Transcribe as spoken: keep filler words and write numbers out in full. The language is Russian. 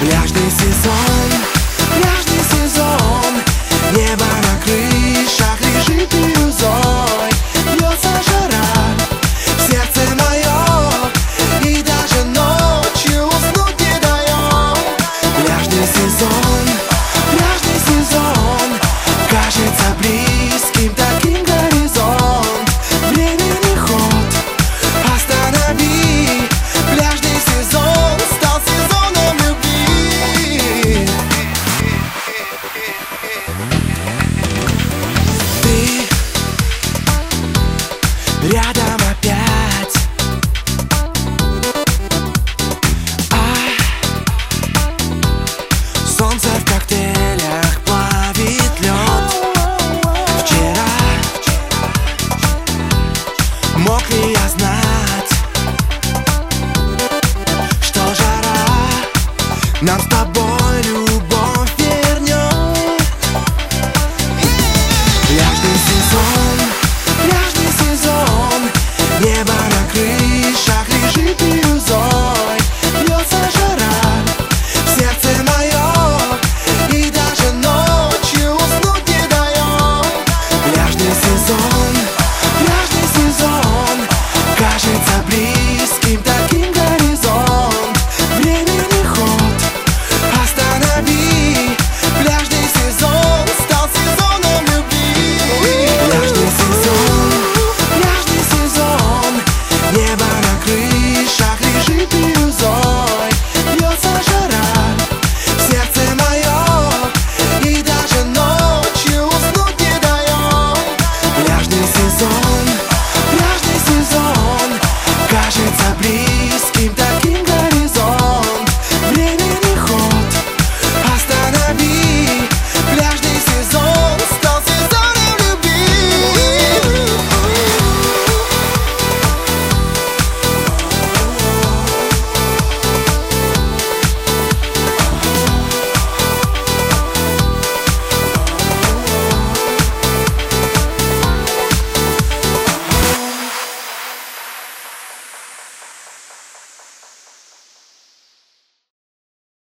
Пляжный сезон, пляжный сезон, небо на крышах лежит бирюзой, льется жара в сердце мое, и даже ночью уснуть не даем. Пляжный сезон, пляжный сезон, кажется близким таким горизонт. Времени ход, останови, пляжный сезон стал сезоном любви. Ты рядом опять, а солнце в коктейлях плавит лед. Вчера мог ли я знать, что жара нам с тобой